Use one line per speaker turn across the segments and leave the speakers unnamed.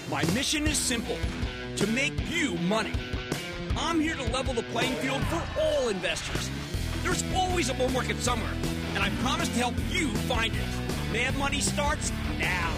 My mission is simple, to make you money. I'm here to level the playing field for all investors. There's always a bull market somewhere, and I promise to help you find it. Mad Money starts now.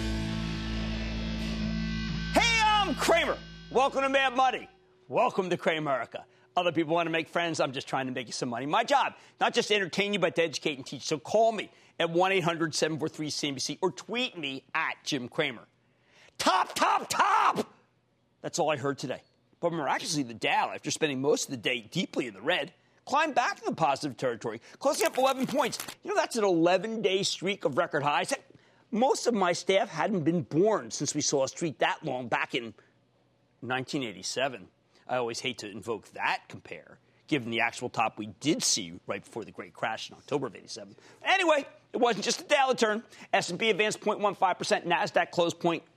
Hey, I'm Cramer. Welcome to Mad Money. Welcome to Cramerica. Other people want to make friends. I'm just trying to make you some money. My job, not just to entertain you, but to educate and teach. So call me at 1-800-743-CNBC or tweet me at Jim Cramer. Top, top, top! That's all I heard today. But miraculously, the Dow, after spending most of the day deeply in the red, climbed back to the positive territory, closing up 11 points. You know, that's an 11-day streak of record highs. Most of my staff hadn't been born since we saw a streak that long back in 1987. I always hate to invoke that compare, given the actual top we did see right before the great crash in October of 87. Anyway, it wasn't just a Dow turn. S&P advanced 0.15%. NASDAQ closed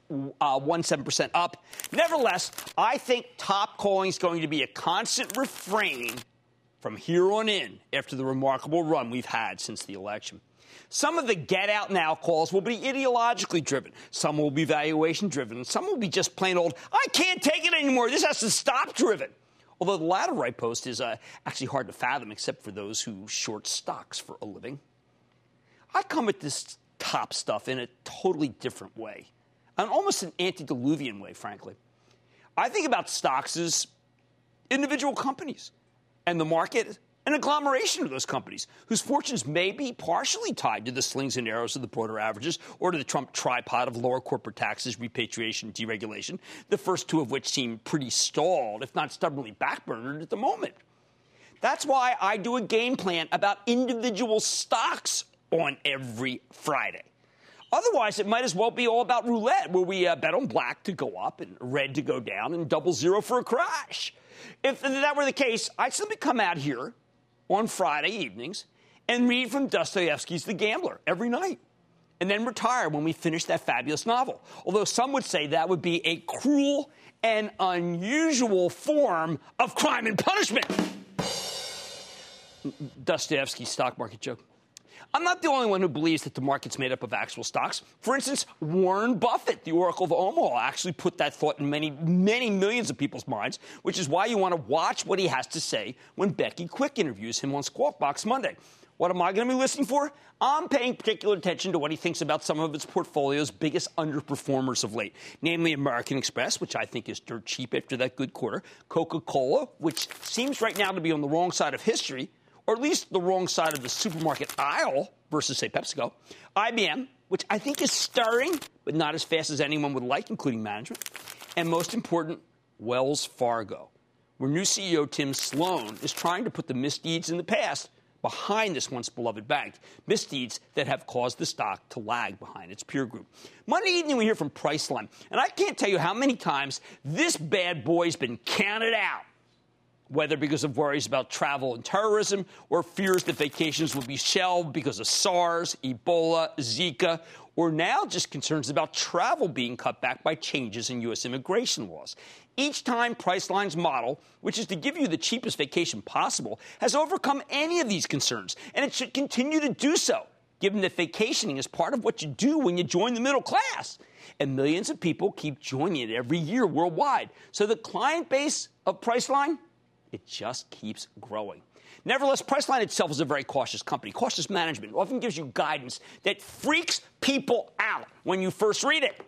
0.17% up. Nevertheless, I think top calling is going to be a constant refrain from here on in after the remarkable run we've had since the election. Some of the get out now calls will be ideologically driven. Some will be valuation driven. And some will be just plain old, I can't take it anymore. This has to stop driven. Although the latter right post is actually hard to fathom, except for those who short stocks for a living. I come at this top stuff in a totally different way. Almost an antediluvian way, frankly. I think about stocks as individual companies and the market an agglomeration of those companies whose fortunes may be partially tied to the slings and arrows of the broader averages or to the Trump tripod of lower corporate taxes, repatriation, deregulation, the first two of which seem pretty stalled, if not stubbornly backburnered at the moment. That's why I do a game plan about individual stocks on every Friday. Otherwise, it might as well be all about roulette, where we bet on black to go up and red to go down and 00 for a crash. If that were the case, I'd simply come out here on Friday evenings and read from Dostoevsky's The Gambler every night, and then retire when we finish that fabulous novel. Although some would say that would be a cruel and unusual form of crime and punishment. Dostoevsky's stock market joke. I'm not the only one who believes that the market's made up of actual stocks. For instance, Warren Buffett, the Oracle of Omaha, actually put that thought in many, many millions of people's minds, which is why you want to watch what he has to say when Becky Quick interviews him on Squawk Box Monday. What am I going to be listening for? I'm paying particular attention to what he thinks about some of its portfolio's biggest underperformers of late, namely American Express, which I think is dirt cheap after that good quarter, Coca-Cola, which seems right now to be on the wrong side of history, or at least the wrong side of the supermarket aisle versus, say, PepsiCo, IBM, which I think is stirring, but not as fast as anyone would like, including management, and most important, Wells Fargo, where new CEO Tim Sloan is trying to put the misdeeds in the past behind this once beloved bank, misdeeds that have caused the stock to lag behind its peer group. Monday evening, we hear from Priceline, and I can't tell you how many times this bad boy's been counted out, whether because of worries about travel and terrorism or fears that vacations will be shelved because of SARS, Ebola, Zika, or now just concerns about travel being cut back by changes in U.S. immigration laws. Each time Priceline's model, which is to give you the cheapest vacation possible, has overcome any of these concerns, and it should continue to do so, given that vacationing is part of what you do when you join the middle class. And millions of people keep joining it every year worldwide. So the client base of Priceline, it just keeps growing. Nevertheless, Priceline itself is a very cautious company. Cautious management often gives you guidance that freaks people out when you first read it.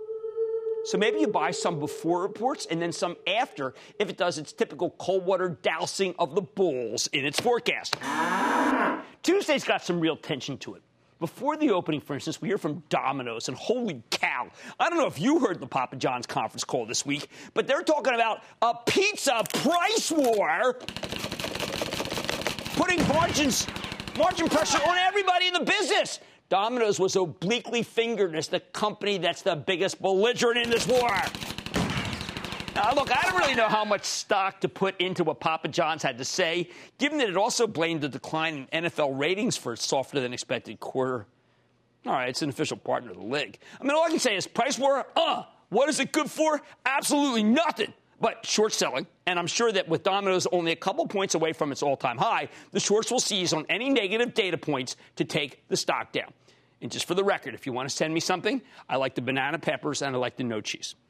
So maybe you buy some before reports and then some after if it does its typical cold water dousing of the bulls in its forecast. Tuesday's got some real tension to it. Before the opening, for instance, we hear from Domino's, and holy cow, I don't know if you heard the Papa John's conference call this week, but they're talking about a pizza price war, putting margin pressure on everybody in the business. Domino's was obliquely fingered as the company that's the biggest belligerent in this war. Now, look, I don't really know how much stock to put into what Papa John's had to say, given that it also blamed the decline in NFL ratings for its softer-than-expected quarter. All right, it's an official partner of the league. I mean, all I can say is price war, what is it good for? Absolutely nothing but short selling. And I'm sure that with Domino's only a couple points away from its all-time high, the shorts will seize on any negative data points to take the stock down. And just for the record, if you want to send me something, I like the banana peppers and I like the no cheese.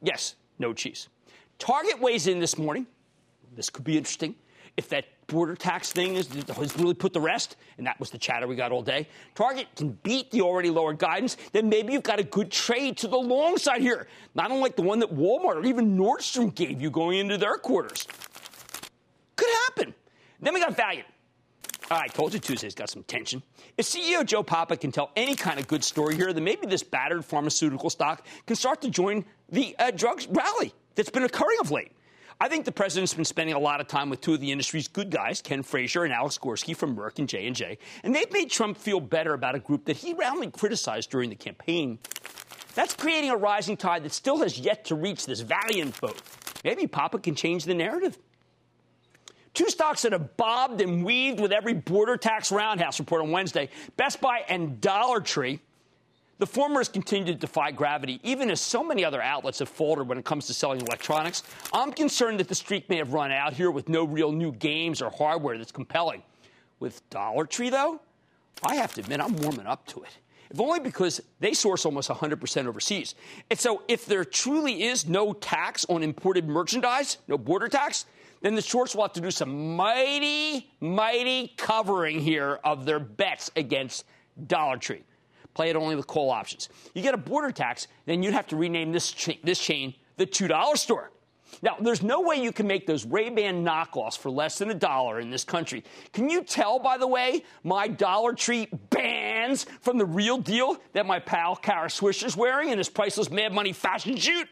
Yes, no cheese. Target weighs in this morning. This could be interesting. If that border tax thing has really put the rest, and that was the chatter we got all day, Target can beat the already lowered guidance, then maybe you've got a good trade to the long side here. Not unlike the one that Walmart or even Nordstrom gave you going into their quarters. Could happen. Then we got Valiant. I told you Tuesday's got some tension. If CEO Joe Papa can tell any kind of good story here, then maybe this battered pharmaceutical stock can start to join the drugs rally that's been occurring of late. I think the president's been spending a lot of time with two of the industry's good guys, Ken Frazier and Alex Gorski from Merck and J&J, and they've made Trump feel better about a group that he roundly criticized during the campaign. That's creating a rising tide that still has yet to reach this Valiant vote. Maybe Papa can change the narrative. Two stocks that have bobbed and weaved with every border tax roundhouse report on Wednesday, Best Buy and Dollar Tree. The former has continued to defy gravity, even as so many other outlets have faltered when it comes to selling electronics. I'm concerned that the streak may have run out here with no real new games or hardware that's compelling. With Dollar Tree, though, I have to admit I'm warming up to it. If only because they source almost 100% overseas. And so if there truly is no tax on imported merchandise, no border tax, then the shorts will have to do some mighty covering here of their bets against Dollar Tree. Play it only with call options. You get a border tax, then you'd have to rename this chain the $2 store. Now, there's no way you can make those Ray-Ban knockoffs for less than $1 in this country. Can you tell, by the way, my Dollar Tree bands from the real deal that my pal Kara Swisher is wearing in his priceless Mad Money fashion shoot?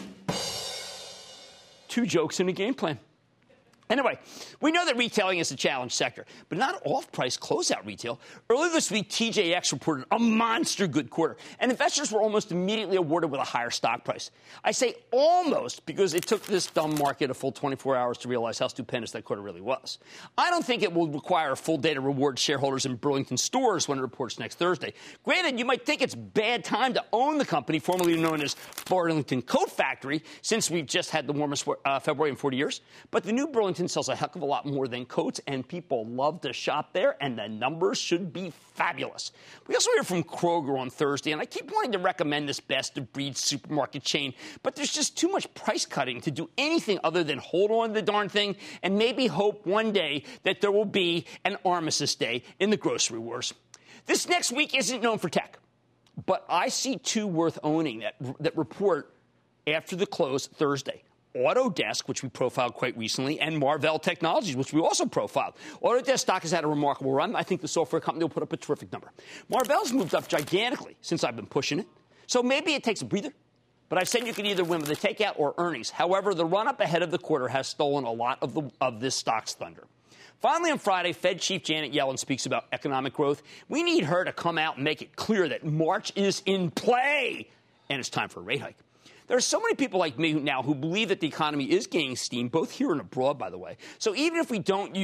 2 jokes in a game plan. Anyway, we know that retailing is a challenge sector, but not off-price closeout retail. Earlier this week, TJX reported a monster good quarter, and investors were almost immediately awarded with a higher stock price. I say almost because it took this dumb market a full 24 hours to realize how stupendous that quarter really was. I don't think it will require a full day to reward shareholders in Burlington stores when it reports next Thursday. Granted, you might think it's bad time to own the company, formerly known as Burlington Coat Factory, since we've just had the warmest February in 40 years, but the new Burlington sells a heck of a lot more than coats, and people love to shop there, and the numbers should be fabulous. We also hear from Kroger on Thursday, and I keep wanting to recommend this best-of-breed supermarket chain, but there's just too much price cutting to do anything other than hold on to the darn thing and maybe hope one day that there will be an Armistice Day in the grocery wars. This next week isn't known for tech, but I see 2 worth owning that report after the close Thursday. Autodesk, which we profiled quite recently, and Marvell Technologies, which we also profiled. Autodesk stock has had a remarkable run. I think the software company will put up a terrific number. Marvell's moved up gigantically since I've been pushing it. So maybe it takes a breather. But I've said you can either win with a takeout or earnings. However, the run-up ahead of the quarter has stolen a lot of this stock's thunder. Finally, on Friday, Fed Chief Janet Yellen speaks about economic growth. We need her to come out and make it clear that March is in play, and it's time for a rate hike. There are so many people like me now who believe that the economy is gaining steam, both here and abroad, by the way. So even if we don't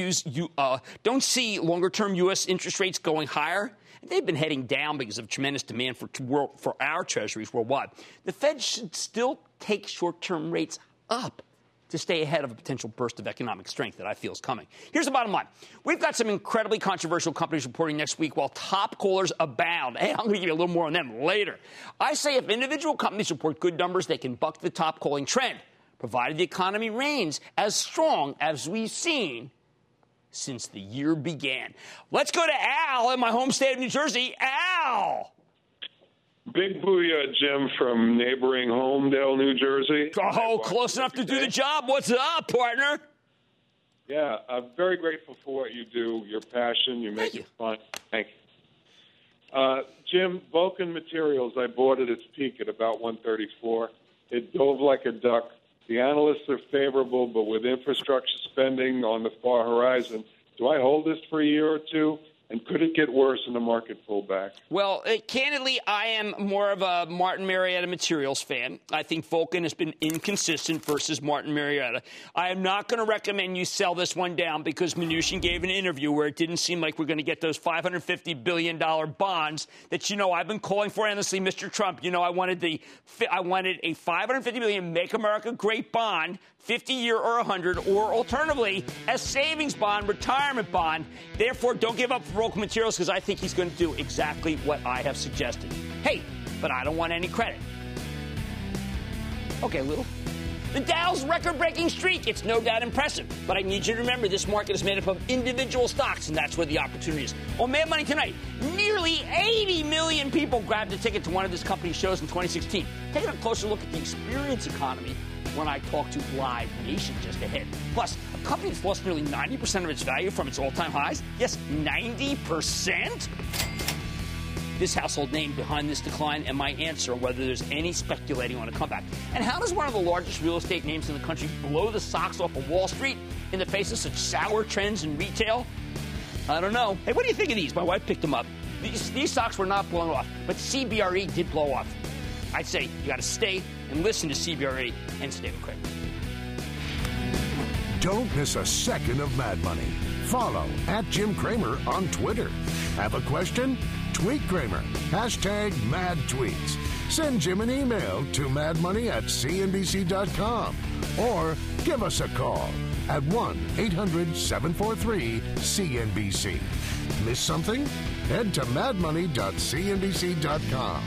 see longer-term U.S. interest rates going higher, they've been heading down because of tremendous demand for our treasuries worldwide. The Fed should still take short-term rates up to stay ahead of a potential burst of economic strength that I feel is coming. Here's the bottom line. We've got some incredibly controversial companies reporting next week while top callers abound. Hey, I'm going to give you a little more on them later. I say if individual companies report good numbers, they can buck the top calling trend, provided the economy remains as strong as we've seen since the year began. Let's go to Al in my home state of New Jersey. Al!
Big booyah, Jim, from neighboring Homedale, New Jersey.
Oh, close enough to do the job. What's up, partner?
Yeah, I'm very grateful for what you do, your passion. You make it fun. Thank you. Jim, Vulcan Materials, I bought at its peak at about 134. It dove like a duck. The analysts are favorable, but with infrastructure spending on the far horizon, do I hold this for a year or two? And could it get worse in the market pullback?
Well, candidly, I am more of a Martin Marietta Materials fan. I think Vulcan has been inconsistent versus Martin Marietta. I am not going to recommend you sell this one down because Mnuchin gave an interview where it didn't seem like we're going to get those $550 billion bonds that, I've been calling for endlessly, Mr. Trump. I wanted a $550 billion Make America Great bond, 50-year or 100, or alternatively, a savings bond, retirement bond. Therefore, don't give up Vulcan Materials because I think he's going to do exactly what I have suggested. Hey, but I don't want any credit. Okay, a little. The Dow's record-breaking streak, it's no doubt impressive. But I need you to remember this market is made up of individual stocks, and that's where the opportunity is. On Mad Money tonight, nearly 80 million people grabbed a ticket to one of this company's shows in 2016. Taking a closer look at the experience economy when I talk to Live Nation just ahead. Plus, a company that's lost nearly 90% of its value from its all-time highs. Yes, 90%? This household name behind this decline, and my answer on whether there's any speculating on a comeback. And how does one of the largest real estate names in the country blow the socks off of Wall Street in the face of such sour trends in retail? I don't know. Hey, what do you think of these? My wife picked them up. These stocks were not blown off, but CBRE did blow off. I'd say you got to stay and listen to CBRE and stay with Cramer.
Don't miss a second of Mad Money. Follow @Jim Cramer on Twitter. Have a question? Tweet Cramer. #MadTweets. Send Jim an email to madmoney@cnbc.com or give us a call at 1-800-743-CNBC. Miss something? Head to madmoney.cnbc.com.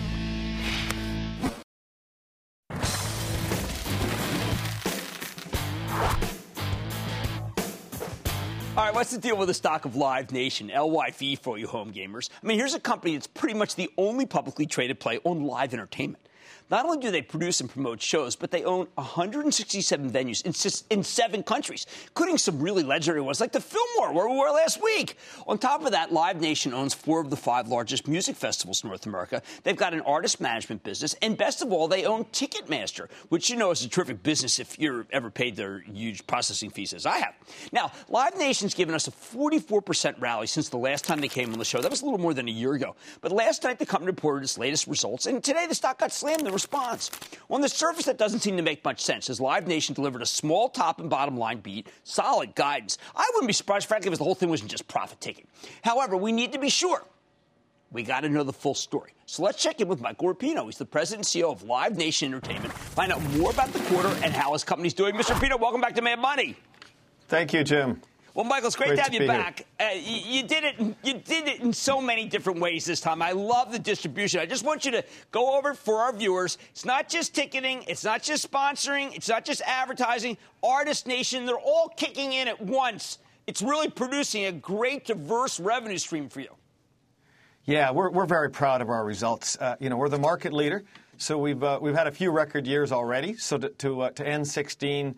All right, what's the deal with the stock of Live Nation, LYV for you home gamers? I mean, here's a company that's pretty much the only publicly traded play on live entertainment. Not only do they produce and promote shows, but they own 167 venues in 7 countries, including some really legendary ones like the Fillmore, where we were last week. On top of that, Live Nation owns 4 of the 5 largest music festivals in North America. They've got an artist management business, and best of all, they own Ticketmaster, which you know is a terrific business if you're ever paid their huge processing fees, as I have. Now, Live Nation's given us a 44% rally since the last time they came on the show. That was a little more than a year ago. But last night, the company reported its latest results, and today the stock got slammed in response. On the surface, that doesn't seem to make much sense, as Live Nation delivered a small top and bottom line beat, solid guidance. I wouldn't be surprised, frankly, if the whole thing wasn't just profit taking. However, we need to be sure. We got to know the full story. So let's check in with Michael Rapino. He's the president and CEO of Live Nation Entertainment. Find out more about the quarter and how his company's doing. Mr. Rapino, welcome back to Mad Money.
Thank you, Jim.
Well, Michael, it's great to have you back. You did it in so many different ways this time. I love the distribution. I just want you to go over it for our viewers. It's not just ticketing. It's not just sponsoring. It's not just advertising. Artist Nation, they're all kicking in at once. It's really producing a great, diverse revenue stream for you.
Yeah, we're very proud of our results. We're the market leader, so we've had a few record years already. So to end 16.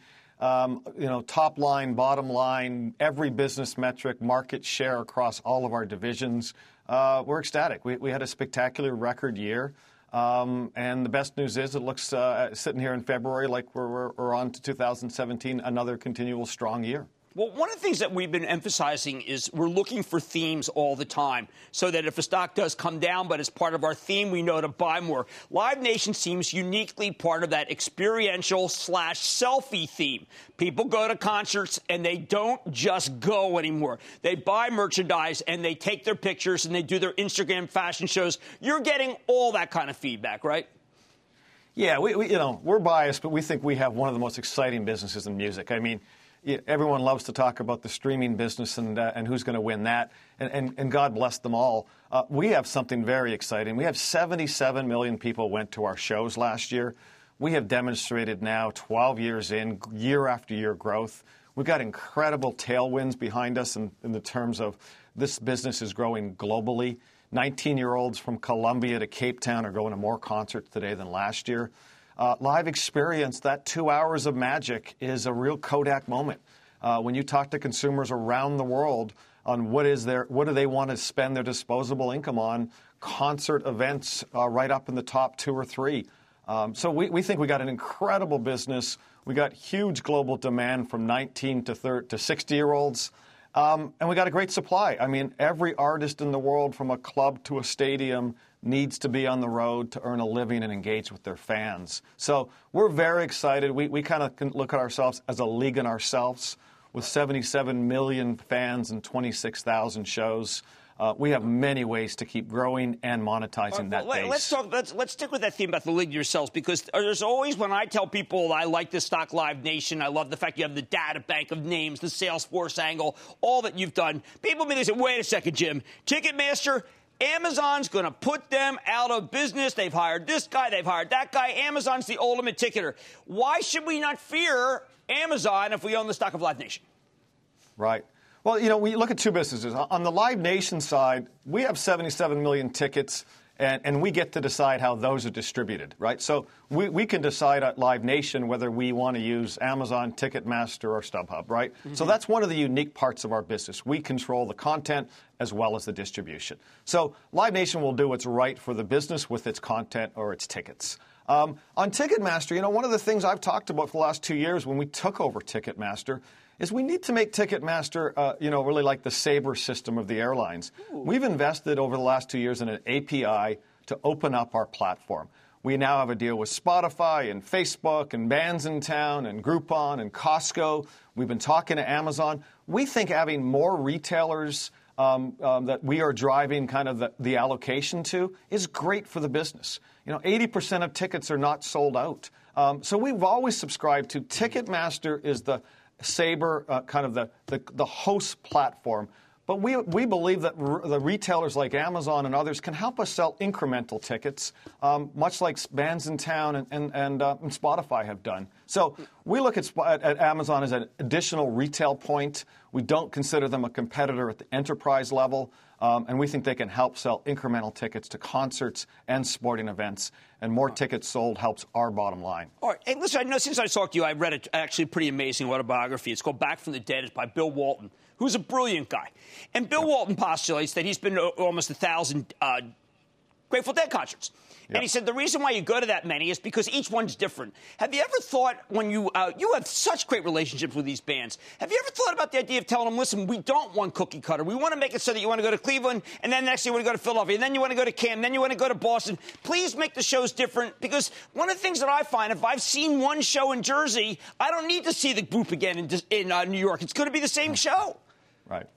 Top line, bottom line, every business metric, market share across all of our divisions. We're ecstatic. We had a spectacular record year. And the best news is it looks, sitting here in February, like we're on to 2017, another continual strong year.
Well, one of the things that we've been emphasizing is we're looking for themes all the time so that if a stock does come down, but as part of our theme, we know to buy more. Live Nation seems uniquely part of that experiential/selfie theme. People go to concerts and they don't just go anymore. They buy merchandise and they take their pictures and they do their Instagram fashion shows. You're getting all that kind of feedback, right?
Yeah, we're biased, but we think we have one of the most exciting businesses in music. I mean, everyone loves to talk about the streaming business and who's going to win that, and God bless them all. We have something very exciting. We have 77 million people went to our shows last year. We have demonstrated now 12 years in, year after year growth. We've got incredible tailwinds behind us in the terms of this business is growing globally. 19-year-olds from Colombia to Cape Town are going to more concerts today than last year. Live experience, that 2 hours of magic is a real Kodak moment. When you talk to consumers around the world on what do they want to spend their disposable income on, concert events are right up in the top 2 or 3. So we think we got an incredible business. We got huge global demand from 19 to 60-year-olds. And we got a great supply. I mean, every artist in the world, from a club to a stadium, needs to be on the road to earn a living and engage with their fans. So we're very excited. We kind of can look at ourselves as a league in ourselves with 77 million fans and 26,000 shows. We have many ways to keep growing and monetizing that base.
Let's stick with that theme about the league yourselves, because there's always, when I tell people I like this stock, Live Nation, I love the fact you have the data bank of names, the Salesforce angle, all that you've done. People immediately say, wait a second, Jim, Ticketmaster, Amazon's going to put them out of business. They've hired this guy. They've hired that guy. Amazon's the ultimate ticketer. Why should we not fear Amazon if we own the stock of Live Nation?
Right. Well, we look at two businesses. On the Live Nation side, we have 77 million tickets, and we get to decide how those are distributed, right? So we can decide at Live Nation whether we want to use Amazon, Ticketmaster, or StubHub, right? Mm-hmm. So that's one of the unique parts of our business. We control the content as well as the distribution. So Live Nation will do what's right for the business with its content or its tickets. On Ticketmaster, one of the things I've talked about for the last 2 years when we took over Ticketmaster is we need to make Ticketmaster, really like the Sabre system of the airlines. Ooh. We've invested over the last 2 years in an API to open up our platform. We now have a deal with Spotify and Facebook and Bandsintown and Groupon and Costco. We've been talking to Amazon. We think having more retailers that we are driving kind of the allocation to is great for the business. 80% of tickets are not sold out. So we've always subscribed to Ticketmaster is the Sabre, kind of the host platform. But we believe that the retailers like Amazon and others can help us sell incremental tickets, much like Bandsintown and Spotify have done. So we look at Amazon as an additional retail point. We don't consider them a competitor at the enterprise level. And we think they can help sell incremental tickets to concerts and sporting events. And more tickets sold helps our bottom line.
All right. Hey, listen, I know since I talked to you, I read a pretty amazing autobiography. It's called Back from the Dead. It's by Bill Walton, who's a brilliant guy. And Bill Walton postulates that he's been to almost 1,000 Grateful Dead concerts. Yep. And he said the reason why you go to that many is because each one's different. Have you ever thought when you have such great relationships with these bands, have you ever thought about the idea of telling them, listen, we don't want cookie cutter. We want to make it so that you want to go to Cleveland, and then next year you want to go to Philadelphia, and then you want to go to Canton, then you want to go to Boston. Please make the shows different, because one of the things that I find, if I've seen one show in Jersey, I don't need to see the group again in New York. It's going to be the same show.
Right.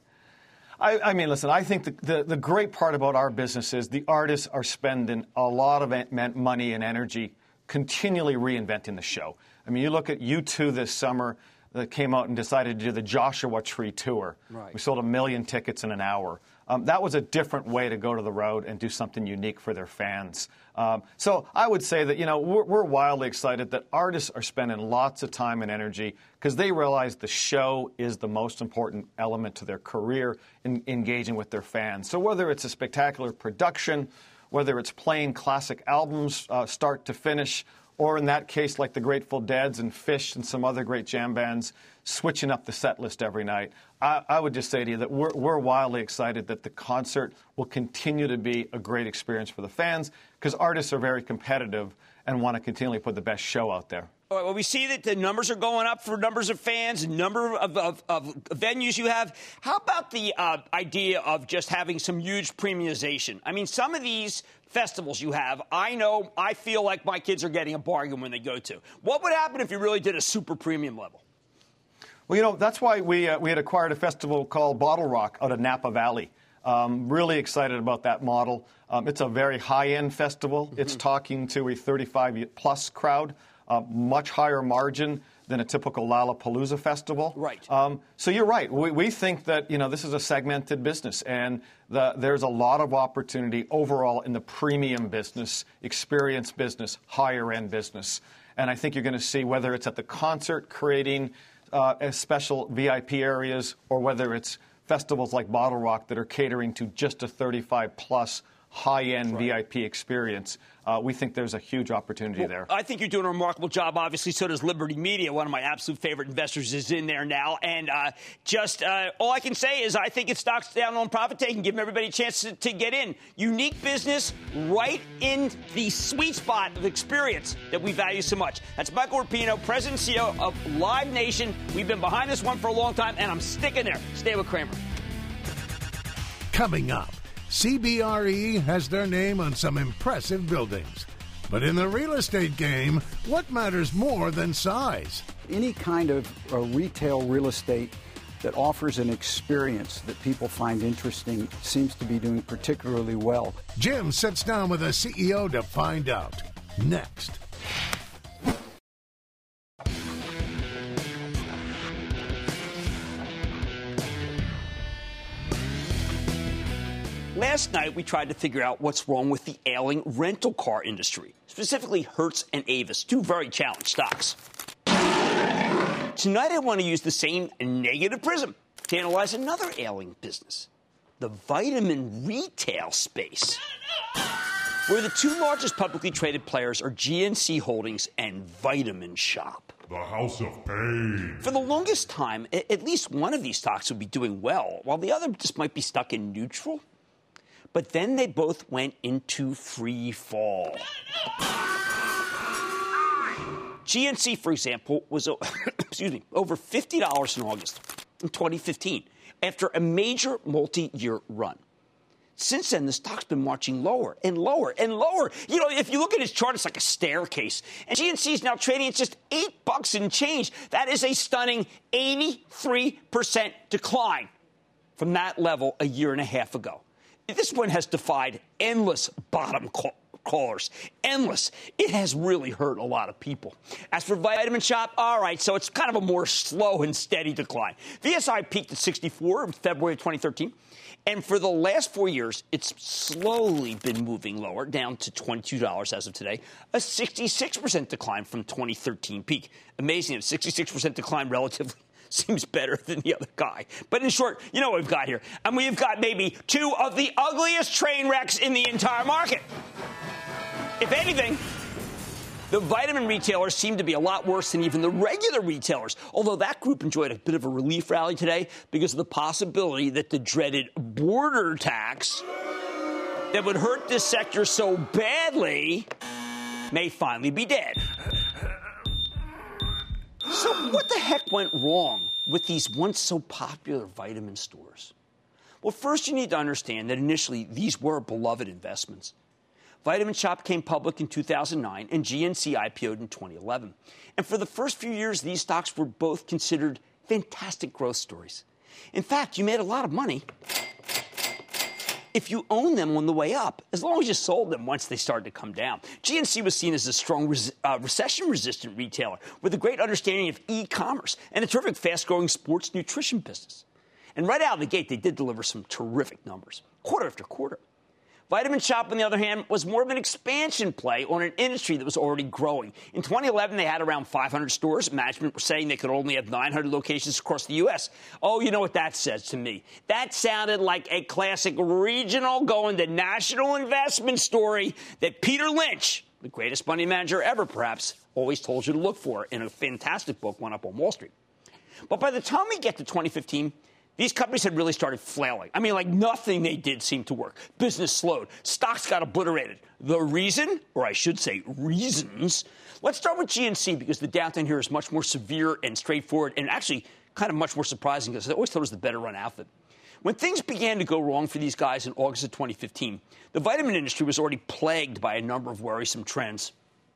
I mean, listen, I think the great part about our business is the artists are spending a lot of money and energy continually reinventing the show. I mean, you look at U2 this summer that came out and decided to do the Joshua Tree Tour. Right. We sold 1 million tickets in an hour. That was a different way to go to the road and do something unique for their fans. So I would say that, we're wildly excited that artists are spending lots of time and energy because they realize the show is the most important element to their career in engaging with their fans. So whether it's a spectacular production, whether it's playing classic albums start to finish, or in that case, like the Grateful Deads and Phish and some other great jam bands, switching up the set list every night. I would just say to you that we're wildly excited that the concert will continue to be a great experience for the fans because artists are very competitive and want to continually put the best show out there.
All right, well, we see that the numbers are going up for numbers of fans, number of venues you have. How about the idea of just having some huge premiumization? I mean, some of these festivals you have, I feel like my kids are getting a bargain when they go to. What would happen if you really did a super premium level?
Well, that's why we had acquired a festival called Bottle Rock out of Napa Valley. Really excited about that model. It's a very high-end festival. Mm-hmm. It's talking to a 35-plus crowd, much higher margin than a typical Lollapalooza festival.
Right.
So you're right. We think that, this is a segmented business, and there's a lot of opportunity overall in the premium business, experience business, higher-end business. And I think you're going to see whether it's at the concert creating special VIP areas or whether it's festivals like Bottle Rock that are catering to just a 35-plus high-end VIP experience. We think there's a huge opportunity there.
I think you're doing a remarkable job. Obviously, so does Liberty Media. One of my absolute favorite investors is in there now. And all I can say is I think it stocks down on profit taking, giving everybody a chance to get in. Unique business right in the sweet spot of experience that we value so much. That's Michael Rapino, President and CEO of Live Nation. We've been behind this one for a long time, and I'm sticking there. Stay with Cramer.
Coming up, CBRE has their name on some impressive buildings. But in the real estate game, what matters more than size?
Any kind of retail real estate that offers an experience that people find interesting seems to be doing particularly well.
Jim sits down with a CEO to find out. Next.
Last last night, we tried to figure out what's wrong with the ailing rental car industry, specifically Hertz and Avis, two very challenged stocks. Tonight, I want to use the same negative prism to analyze another ailing business, the vitamin retail space, where the two largest publicly traded players are GNC Holdings and Vitamin Shoppe.
The House of Pain.
For the longest time, at least one of these stocks would be doing well, while the other just might be stuck in neutral. But then they both went into free fall. GNC, for example, was over $50 in August in 2015 after a major multi-year run. Since then, the stock's been marching lower and lower and lower. You know, if you look at its chart, it's like a staircase. And GNC is now trading at just $8 and change. That is a stunning 83% decline from that level a year and a half ago. This one has defied endless bottom callers. Endless. It has really hurt a lot of people. As for Vitamin Shoppe, all right, so it's kind of a more slow and steady decline. VSI peaked at 64 in February of 2013. And for the last 4 years, it's slowly been moving lower, down to $22 as of today, a 66% decline from 2013 peak. Amazing, a 66% decline relatively seems better than the other guy. But in short, you know what we've got here. And we've got maybe two of the ugliest train wrecks in the entire market. If anything, the vitamin retailers seem to be a lot worse than even the regular retailers, although that group enjoyed a bit of a relief rally today because of the possibility that the dreaded border tax that would hurt this sector so badly may finally be dead. So what the heck went wrong with these once so popular vitamin stores? Well, first you need to understand that initially these were beloved investments. Vitamin Shoppe came public in 2009 and GNC IPO'd in 2011. And for the first few years, these stocks were both considered fantastic growth stories. In fact, you made a lot of money if you owned them on the way up, as long as you sold them once they started to come down. GNC was seen as a strong recession-resistant retailer with a great understanding of e-commerce and a terrific fast-growing sports nutrition business. And right out of the gate, they did deliver some terrific numbers, quarter after quarter. Vitamin Shoppe, on the other hand, was more of an expansion play on an industry that was already growing. In 2011, they had around 500 stores. Management were saying they could only have 900 locations across the U.S. Oh, you know what that says to me? That sounded like a classic regional going to national investment story that Peter Lynch, the greatest money manager ever perhaps, always told you to look for in a fantastic book, One Up on Wall Street. But by the time we get to 2015, these companies had really started flailing. I mean, like nothing they did seemed to work. Business slowed. Stocks got obliterated. The reason, or I should say reasons, let's start with GNC because the downturn here is much more severe and straightforward and actually kind of much more surprising because I always thought it was the better run outfit. When things began to go wrong for these guys in August of 2015, the vitamin industry was already plagued by a number of worrisome trends.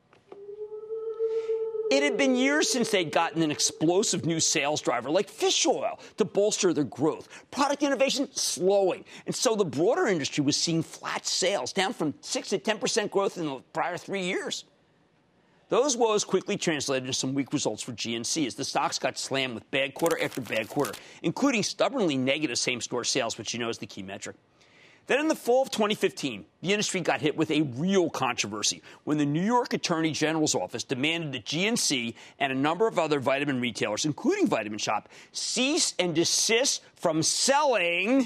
It had been years since they'd gotten an explosive new sales driver like fish oil to bolster their growth. Product innovation slowing. And so the broader industry was seeing flat sales, down from 6 to 10% growth in the prior 3 years. Those woes quickly translated into some weak results for GNC as the stocks got slammed with bad quarter after bad quarter, including stubbornly negative same-store sales, which you know is the key metric. Then in the fall of 2015, the industry got hit with a real controversy when the New York Attorney General's office demanded that GNC and a number of other vitamin retailers, including Vitamin Shoppe, cease and desist from selling.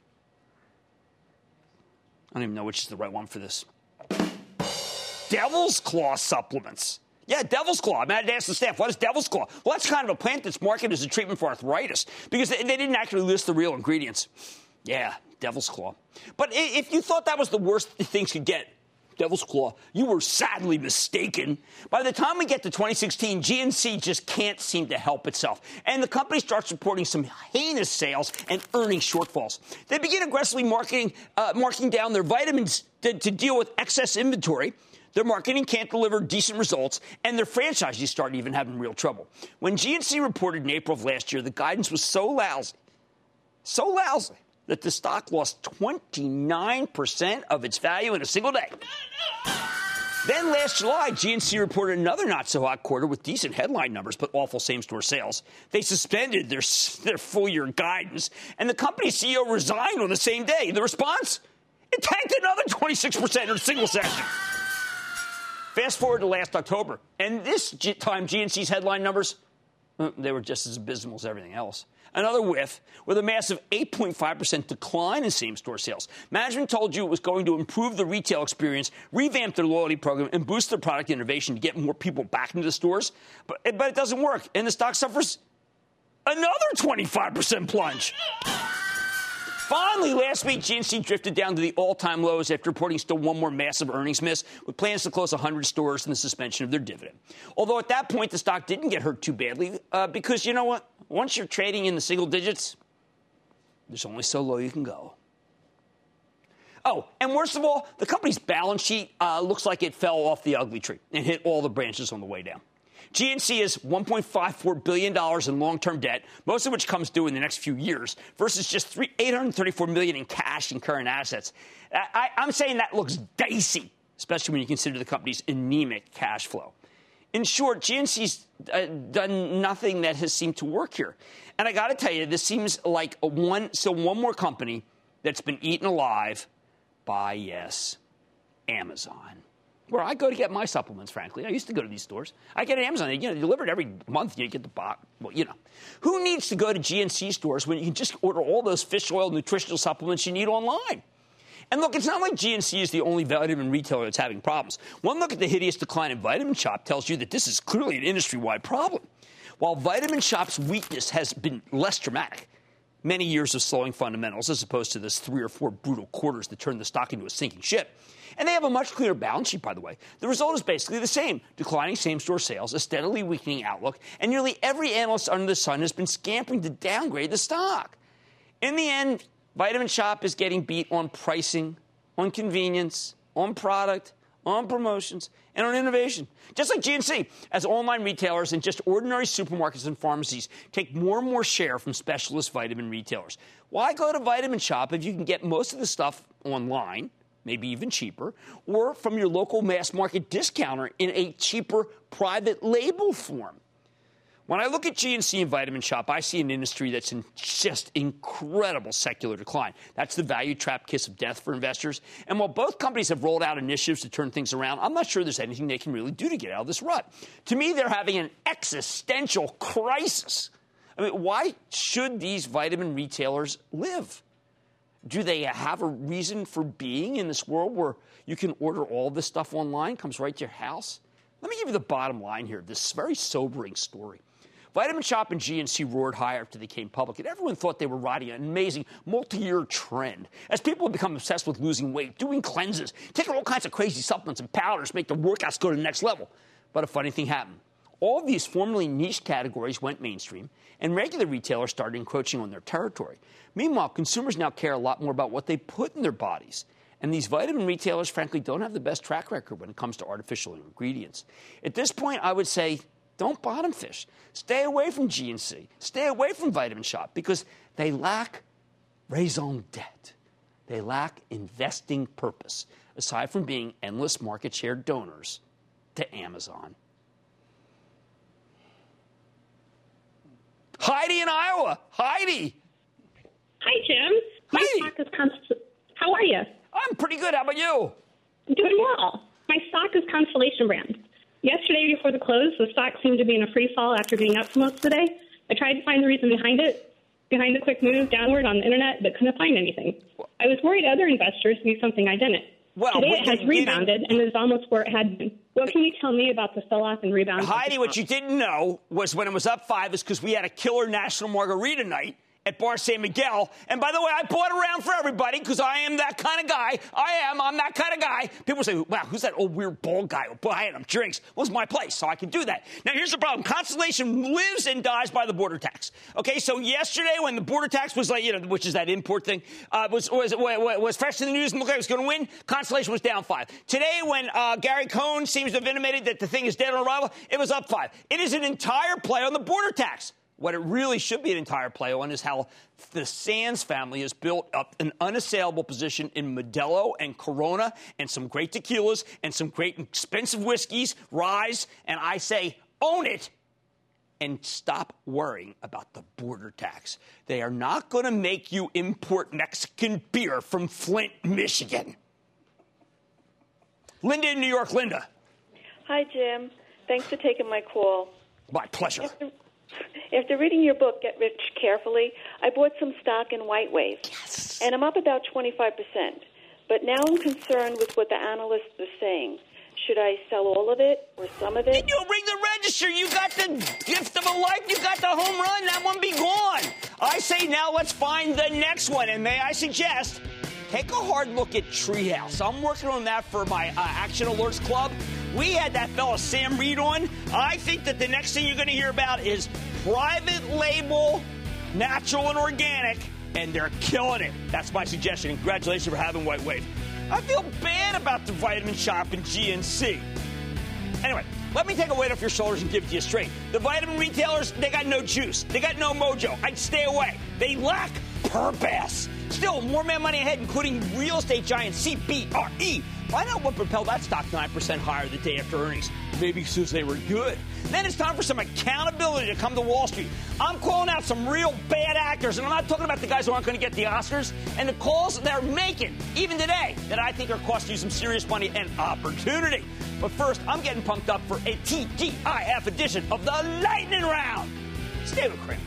I don't even know which is the right one for this. Devil's Claw supplements. Yeah, Devil's Claw. I had to ask the staff, what is Devil's Claw? Well, that's kind of a plant that's marketed as a treatment for arthritis because they didn't actually list the real ingredients. Yeah, Devil's Claw. But if you thought that was the worst things could get, Devil's Claw, you were sadly mistaken. By the time we get to 2016, GNC just can't seem to help itself. And the company starts reporting some heinous sales and earnings shortfalls. They begin aggressively marking down their vitamins to deal with excess inventory. Their marketing can't deliver decent results, and their franchisees start even having real trouble. When GNC reported in April of last year, the guidance was so lousy, that the stock lost 29% of its value in a single day. Then last July, GNC reported another not-so-hot quarter with decent headline numbers but awful same-store sales. They suspended their full-year guidance, and the company's CEO resigned on the same day. The response? It tanked another 26% in a single session. Fast forward to last October, and this time GNC's headline numbers, they were just as abysmal as everything else. Another whiff with a massive 8.5% decline in same-store sales. Management told you it was going to improve the retail experience, revamp their loyalty program, and boost their product innovation to get more people back into the stores. But it doesn't work, and the stock suffers another 25% plunge. Finally, last week, GNC drifted down to the all-time lows after reporting still one more massive earnings miss, with plans to close 100 stores and the suspension of their dividend. Although at that point, the stock didn't get hurt too badly, because you know what? Once you're trading in the single digits, there's only so low you can go. Oh, and worst of all, the company's balance sheet looks like it fell off the ugly tree and hit all the branches on the way down. GNC is $1.54 billion in long-term debt, most of which comes due in the next few years, versus just $834 million in cash and current assets. I'm saying that looks dicey, especially when you consider the company's anemic cash flow. In short, GNC's done nothing that has seemed to work here. And I got to tell you, this seems like one more company that's been eaten alive by, yes, Amazon. Where I go to get my supplements, frankly. I used to go to these stores. I get it at Amazon. Delivered every month. You get the box. Well, Who needs to go to GNC stores when you can just order all those fish oil nutritional supplements you need online? And look, it's not like GNC is the only vitamin retailer that's having problems. One look at the hideous decline in Vitamin Shoppe tells you that this is clearly an industry-wide problem. While Vitamin Shoppe's weakness has been less dramatic, many years of slowing fundamentals as opposed to this 3 or 4 brutal quarters that turned the stock into a sinking ship. And they have a much cleaner balance sheet, by the way. The result is basically the same. Declining same-store sales, a steadily weakening outlook, and nearly every analyst under the sun has been scampering to downgrade the stock. In the end, Vitamin Shoppe is getting beat on pricing, on convenience, on product, on promotions, and on innovation. Just like GNC, as online retailers and just ordinary supermarkets and pharmacies take more and more share from specialist vitamin retailers. Why go to Vitamin Shoppe if you can get most of the stuff online, maybe even cheaper, or from your local mass market discounter in a cheaper private label form? When I look at GNC and Vitamin Shoppe, I see an industry that's in just incredible secular decline. That's the value trap kiss of death for investors. And while both companies have rolled out initiatives to turn things around, I'm not sure there's anything they can really do to get out of this rut. To me, they're having an existential crisis. I mean, why should these vitamin retailers live? Do they have a reason for being in this world where you can order all this stuff online, comes right to your house? Let me give you the bottom line here, this very sobering story. Vitamin Shoppe and GNC roared high after they came public, and everyone thought they were riding an amazing multi-year trend. As people have become obsessed with losing weight, doing cleanses, taking all kinds of crazy supplements and powders, make their workouts go to the next level. But a funny thing happened. All of these formerly niche categories went mainstream, and regular retailers started encroaching on their territory. Meanwhile, consumers now care a lot more about what they put in their bodies. And these vitamin retailers, frankly, don't have the best track record when it comes to artificial ingredients. At this point, I would say, don't bottom fish. Stay away from GNC. Stay away from Vitamin Shoppe because they lack raison d'etre. They lack investing purpose, aside from being endless market share donors to Amazon. Heidi in Iowa. Heidi.
Hi, Jim. My stock is How are you?
I'm pretty good. How about you?
Doing well. My stock is Constellation Brands. Yesterday, before the close, the stock seemed to be in a free fall after being up for most of the day. I tried to find the reason behind the quick move downward on the internet, but couldn't find anything. I was worried other investors knew something I didn't.
Well,
today it has rebounded and is almost where it had been. What can you tell me about the sell-off and rebound?
Heidi, what you didn't know was when it was up 5 is because we had a killer National Margarita night at Bar San Miguel. And by the way, I bought around for everybody because I am that kind of guy. I'm that kind of guy. People say, wow, who's that old weird bald guy buying them drinks? Well, it's my place, so I can do that. Now, here's the problem. Constellation lives and dies by the border tax. Okay, so yesterday when the border tax was like, which is that import thing, was fresh in the news and looked like it was going to win, Constellation was down 5. Today, when Gary Cohn seems to have intimated that the thing is dead on arrival, it was up 5. It is an entire play on the border tax. What it really should be an entire play on is how the Sands family has built up an unassailable position in Modelo and Corona and some great tequilas and some great expensive whiskeys, ryes, and I say own it and stop worrying about the border tax. They are not going to make you import Mexican beer from Flint, Michigan. Linda in New York. Linda.
Hi, Jim. Thanks for taking my call.
My pleasure.
After reading your book, Get Rich Carefully, I bought some stock in Whitewave.
Yes.
And I'm up about 25%. But now I'm concerned with what the analysts are saying. Should I sell all of it or some of it?
Then you'll ring the register. You got the gift of a life. You got the home run. That one be gone. I say now let's find the next one. And may I suggest, take a hard look at Treehouse. I'm working on that for my Action Alerts Club. We had that fella Sam Reed on. I think that the next thing you're going to hear about is private label, natural and organic, and they're killing it. That's my suggestion. Congratulations for having Whitewave. I feel bad about the Vitamin Shop and GNC. Anyway, let me take a weight off your shoulders and give it to you straight. The vitamin retailers, they got no juice. They got no mojo. I'd stay away. They lack purpose. Still, more Mad Money ahead, including real estate giant CBRE. Find out what propelled that stock 9% higher the day after earnings. Maybe since they were good. Then it's time for some accountability to come to Wall Street. I'm calling out some real bad actors, and I'm not talking about the guys who aren't going to get the Oscars, and the calls they're making, even today, that I think are costing you some serious money and opportunity. But first, I'm getting pumped up for a TGIF edition of the Lightning Round. Stay with Kramer.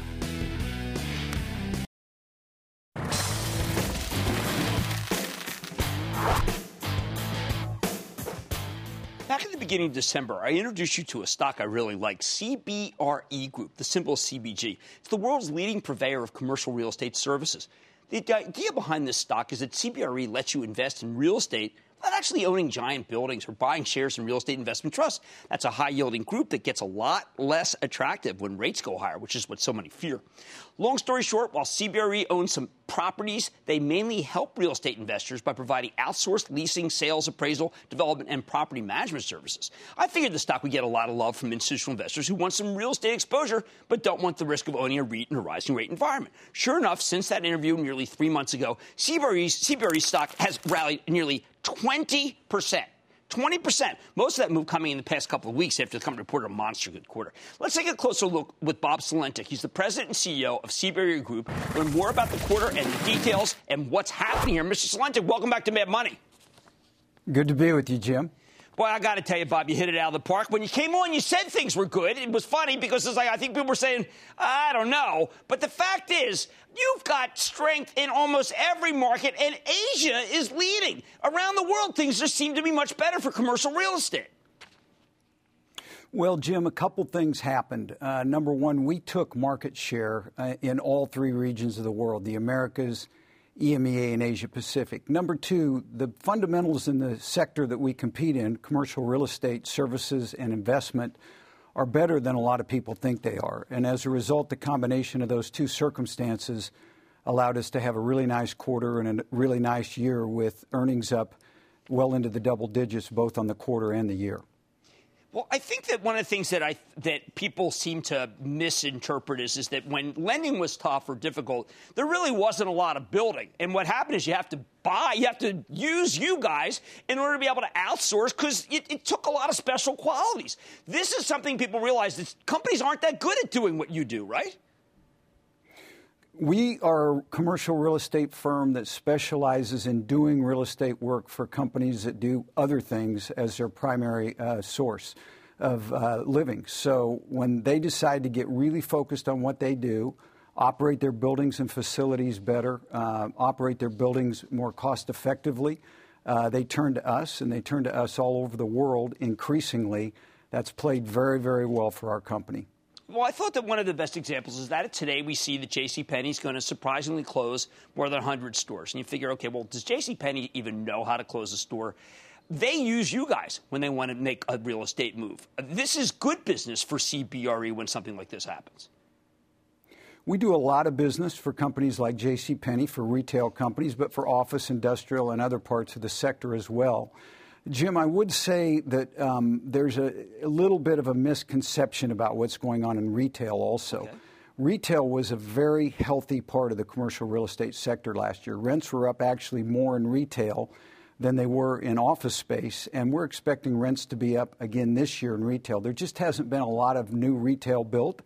Back at the beginning of December, I introduced you to a stock I really like, CBRE Group, the symbol is CBG. It's the world's leading purveyor of commercial real estate services. The idea behind this stock is that CBRE lets you invest in real estate without actually owning giant buildings or buying shares in real estate investment trusts. That's a high-yielding group that gets a lot less attractive when rates go higher, which is what so many fear. Long story short, while CBRE owns some properties, they mainly help real estate investors by providing outsourced leasing, sales, appraisal, development, and property management services. I figured the stock would get a lot of love from institutional investors who want some real estate exposure but don't want the risk of owning a REIT in a rising rate environment. Sure enough, since that interview nearly 3 months ago, CBRE stock has rallied nearly 20%. 20%. Most of that move coming in the past couple of weeks after the company reported a monster good quarter. Let's take a closer look with Bob Sulentic. He's the president and CEO of CBRE Group. Learn more about the quarter and the details and what's happening here. Mr. Sulentic, welcome back to Mad Money.
Good to be with you, Jim.
Boy, I got to tell you, Bob, you hit it out of the park. When you came on, you said things were good. It was funny because it's like I think people were saying, I don't know. But the fact is, you've got strength in almost every market, and Asia is leading. Around the world, things just seem to be much better for commercial real estate.
Well, Jim, a couple things happened. Number one, we took market share in all three regions of the world, the Americas, EMEA, and Asia Pacific. Number two, the fundamentals in the sector that we compete in, commercial real estate, services, and investment, are better than a lot of people think they are. And as a result, the combination of those two circumstances allowed us to have a really nice quarter and a really nice year with earnings up well into the double digits, both on the quarter and the year.
Well, I think that one of the things that people seem to misinterpret is that when lending was tough or difficult, there really wasn't a lot of building. And what happened is you have to use you guys in order to be able to outsource because it took a lot of special qualities. This is something people realize that companies aren't that good at doing what you do, right?
We are a commercial real estate firm that specializes in doing real estate work for companies that do other things as their primary source of living. So when they decide to get really focused on what they do, operate their buildings and facilities better, operate their buildings more cost effectively, they turn to us, and they turn to us all over the world increasingly. That's played very, very well for our company.
Well, I thought that one of the best examples is that today we see that JCPenney is going to surprisingly close more than 100 stores. And you figure, okay, well, does JCPenney even know how to close a store? They use you guys when they want to make a real estate move. This is good business for CBRE when something like this happens.
We do a lot of business for companies like JCPenney, for retail companies, but for office, industrial, and other parts of the sector as well. Jim, I would say that there's a little bit of a misconception about what's going on in retail also. Okay. Retail was a very healthy part of the commercial real estate sector last year. Rents were up actually more in retail than they were in office space, and we're expecting rents to be up again this year in retail. There just hasn't been a lot of new retail built.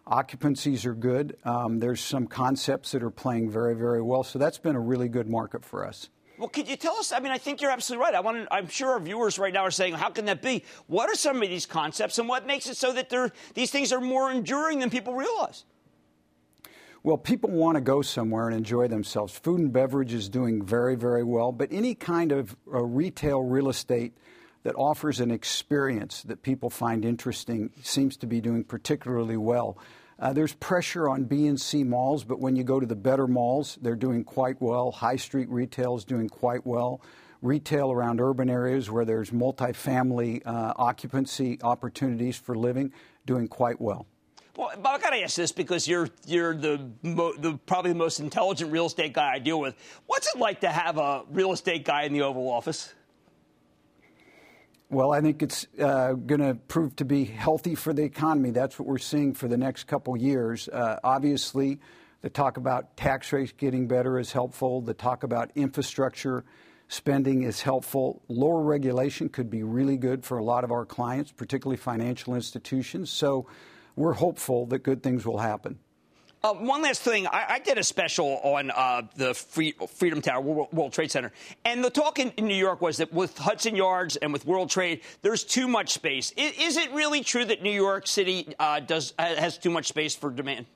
Occupancies are good. There's some concepts that are playing very, very well. So that's been a really good market for us.
Well, could you tell us? I mean, I think you're absolutely right. I'm sure our viewers right now are saying, how can that be? What are some of these concepts, and what makes it so that these things are more enduring than people realize?
Well, people want to go somewhere and enjoy themselves. Food and beverage is doing very, very well. But any kind of retail real estate that offers an experience that people find interesting seems to be doing particularly well. There's pressure on B and C malls, but when you go to the better malls, they're doing quite well. High street retail is doing quite well. Retail around urban areas where there's multifamily occupancy opportunities for living, doing quite well.
Well, Bob, I got to ask this because you're probably the most intelligent real estate guy I deal with. What's it like to have a real estate guy in the Oval Office?
Well, I think it's going to prove to be healthy for the economy. That's what we're seeing for the next couple years. Obviously, the talk about tax rates getting better is helpful. The talk about infrastructure spending is helpful. Lower regulation could be really good for a lot of our clients, particularly financial institutions. So we're hopeful that good things will happen.
One last thing. I did a special on the Freedom Tower, World Trade Center. And the talk in New York was that with Hudson Yards and with World Trade, there's too much space. Is it really true that New York City has too much space for demand?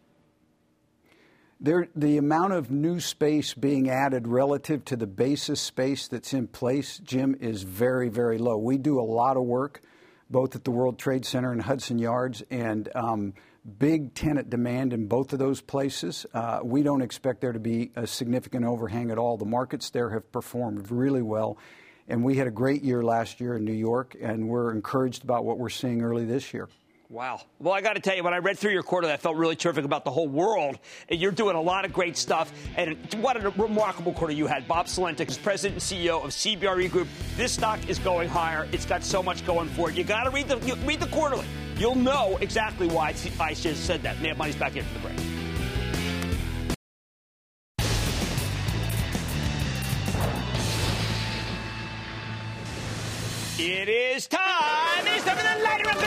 The amount of new space being added relative to the basis space that's in place, Jim, is very, very low. We do a lot of work, both at the World Trade Center and Hudson Yards, and big tenant demand in both of those places. We don't expect there to be a significant overhang at all. The markets there have performed really well, and we had a great year last year in New York, and we're encouraged about what we're seeing early this year.
Wow. Well, I got to tell you, when I read through your quarter, I felt really terrific about the whole world. You're doing a lot of great stuff. And what a remarkable quarter you had. Bob Sulentic is president and CEO of CBRE Group. This stock is going higher. It's got so much going for it. You got to read the quarterly. You'll know exactly why I just said that. Mad Money's back into the break. It is time. It's time for the lightning round.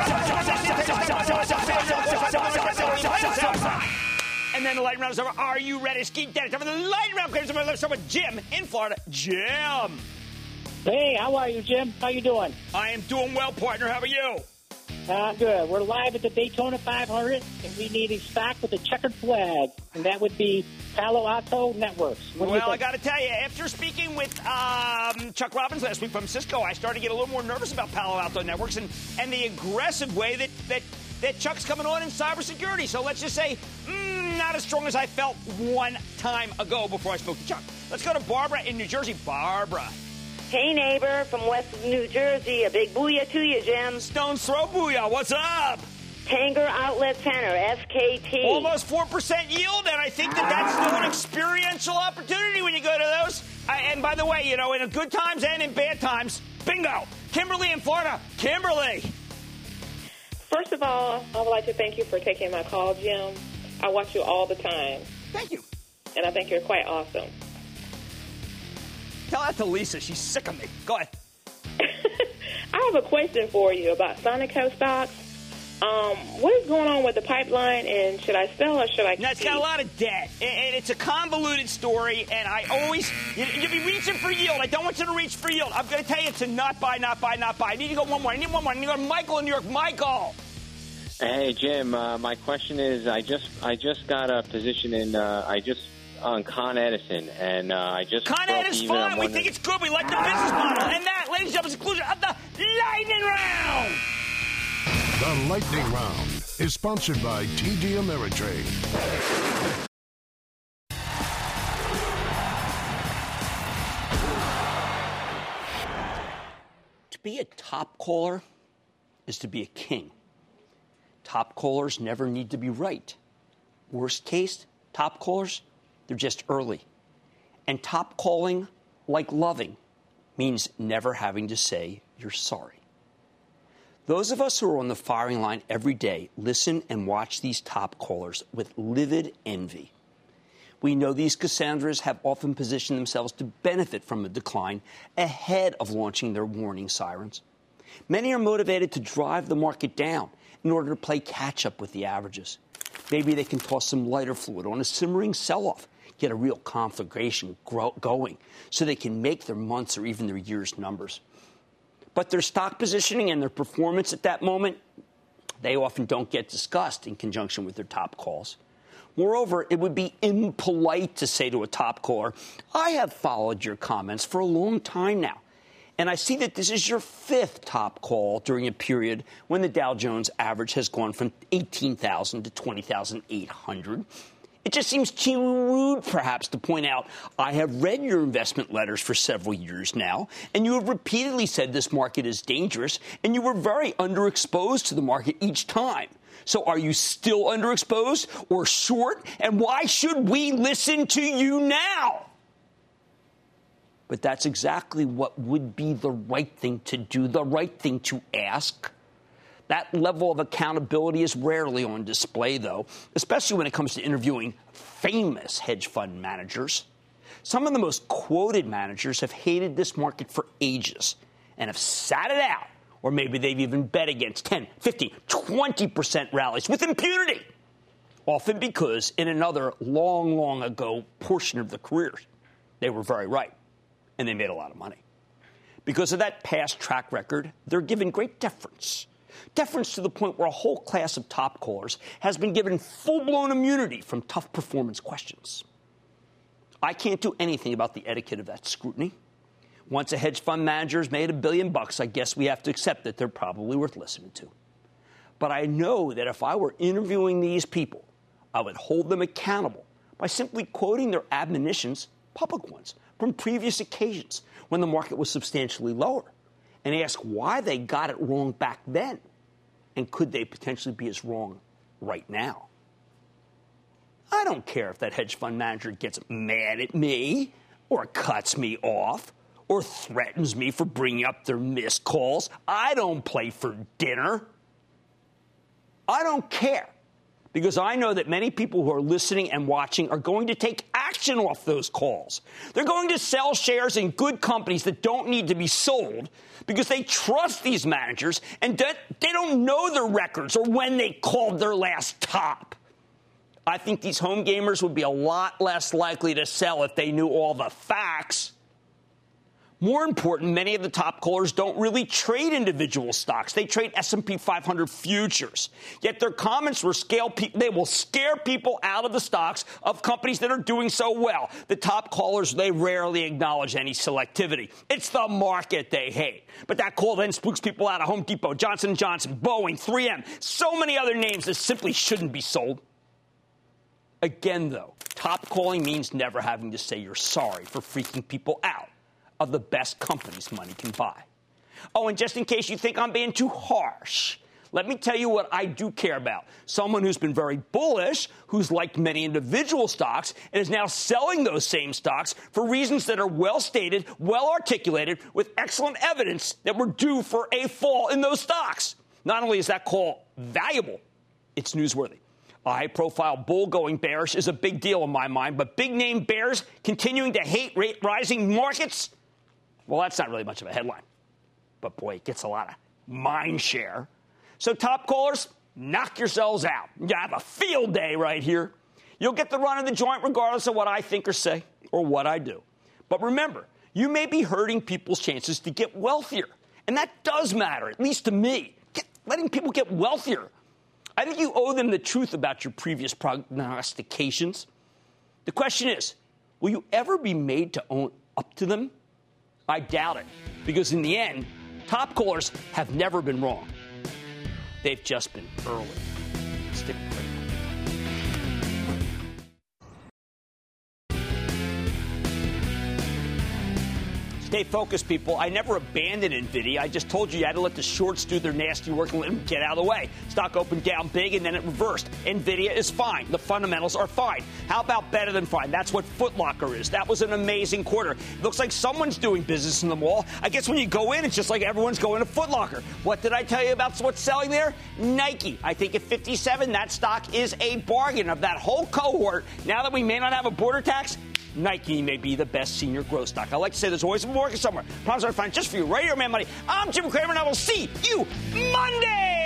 And then the lightning round is over. Are you ready? Ski Daddy. Time for the lightning round. Let's start with Jim in Florida. Jim.
Hey, how are you, Jim? How you doing?
I am doing well, partner. How are you?
Good. We're live at the Daytona 500, and we need a stock with a checkered flag, and that would be Palo Alto Networks.
Well, I got to tell you, after speaking with Chuck Robbins last week from Cisco, I started to get a little more nervous about Palo Alto Networks and the aggressive way that Chuck's coming on in cybersecurity. So let's just say, not as strong as I felt one time ago before I spoke to Chuck. Let's go to Barbara in New Jersey. Barbara.
Hey, neighbor from West New Jersey. A big booyah to you, Jim.
Stone's throw booyah. What's up?
Tanger Outlet Center, SKT.
Almost 4% yield, and I think that's still an experiential opportunity when you go to those. And by the way, you know, in good times and in bad times, bingo. Kimberly in Florida. Kimberly.
First of all, I would like to thank you for taking my call, Jim. I watch you all the time.
Thank you.
And I think you're quite awesome.
Tell that to Lisa. She's sick of me. Go ahead.
I have a question for you about Sonico stocks. What is going on with the pipeline, and should I sell or should I keep?
Now, it's got a lot of debt, and it's a convoluted story, and I always, you'll be reaching for yield. I don't want you to reach for yield. I'm going to tell you to not buy, not buy, not buy. I need to go one more. I need one more. I need to go to Michael in New York. Michael.
Hey, Jim. My question is, I just got a position in, on Con Edison, and I just
Con Edison's fine. We think it's good. We like the business model. And that, ladies and gentlemen, is the conclusion of the Lightning Round.
The Lightning Round is sponsored by TD Ameritrade.
To be a top caller is to be a king. Top callers never need to be right. Worst case, top callers, they're just early. And top calling, like loving, means never having to say you're sorry. Those of us who are on the firing line every day listen and watch these top callers with livid envy. We know these Cassandras have often positioned themselves to benefit from a decline ahead of launching their warning sirens. Many are motivated to drive the market down in order to play catch-up with the averages. Maybe they can toss some lighter fluid on a simmering sell-off, get a real conflagration going so they can make their months or even their year's numbers. But their stock positioning and their performance at that moment, they often don't get discussed in conjunction with their top calls. Moreover, it would be impolite to say to a top caller, I have followed your comments for a long time now, and I see that this is your fifth top call during a period when the Dow Jones average has gone from 18,000 to 20,800. It just seems too rude, perhaps, to point out, I have read your investment letters for several years now, and you have repeatedly said this market is dangerous, and you were very underexposed to the market each time. So are you still underexposed or short? And why should we listen to you now? But that's exactly what would be the right thing to do, the right thing to ask. That level of accountability is rarely on display, though, especially when it comes to interviewing famous hedge fund managers. Some of the most quoted managers have hated this market for ages and have sat it out, or maybe they've even bet against 10, 15, 20% rallies with impunity, often because in another long, long ago portion of their careers, they were very right, and they made a lot of money. Because of that past track record, they're given great deference. Deference to the point where a whole class of top callers has been given full-blown immunity from tough performance questions. I can't do anything about the etiquette of that scrutiny. Once a hedge fund manager's made $1 billion, I guess we have to accept that they're probably worth listening to. But I know that if I were interviewing these people, I would hold them accountable by simply quoting their admonitions, public ones, from previous occasions when the market was substantially lower, and ask why they got it wrong back then, and could they potentially be as wrong right now. I don't care if that hedge fund manager gets mad at me, or cuts me off, or threatens me for bringing up their missed calls. I don't play for dinner. I don't care, because I know that many people who are listening and watching are going to take action off those calls. They're going to sell shares in good companies that don't need to be sold because they trust these managers and they don't know their records or when they called their last top. I think these home gamers would be a lot less likely to sell if they knew all the facts. More important, many of the top callers don't really trade individual stocks. They trade S&P 500 futures. Yet their comments will scare people out of the stocks of companies that are doing so well. The top callers, they rarely acknowledge any selectivity. It's the market they hate. But that call then spooks people out of Home Depot, Johnson & Johnson, Boeing, 3M, so many other names that simply shouldn't be sold. Again, though, top calling means never having to say you're sorry for freaking people out of the best companies money can buy. Oh, and just in case you think I'm being too harsh, let me tell you what I do care about. Someone who's been very bullish, who's liked many individual stocks, and is now selling those same stocks for reasons that are well-stated, well-articulated, with excellent evidence that we're due for a fall in those stocks. Not only is that call valuable, it's newsworthy. A high-profile bull going bearish is a big deal in my mind, but big-name bears continuing to hate rising markets, well, that's not really much of a headline. But, boy, it gets a lot of mind share. So, top callers, knock yourselves out. You have a field day right here. You'll get the run of the joint regardless of what I think or say or what I do. But remember, you may be hurting people's chances to get wealthier. And that does matter, at least to me. Letting people get wealthier. I think you owe them the truth about your previous prognostications. The question is, will you ever be made to own up to them? I doubt it, because in the end, top callers have never been wrong. They've just been early. Stick with it. Stay focused, people. I never abandoned NVIDIA. I just told you had to let the shorts do their nasty work and let them get out of the way. Stock opened down big, and then it reversed. NVIDIA is fine. The fundamentals are fine. How about better than fine? That's what Foot Locker is. That was an amazing quarter. It looks like someone's doing business in the mall. I guess when you go in, it's just like everyone's going to Foot Locker. What did I tell you about what's selling there? Nike. I think at 57, that stock is a bargain of that whole cohort. Now that we may not have a border tax, Nike may be the best senior growth stock. I like to say there's always a market somewhere. Promise I'll find just for you right here, Man Money. I'm Jim Cramer, and I will see you Monday.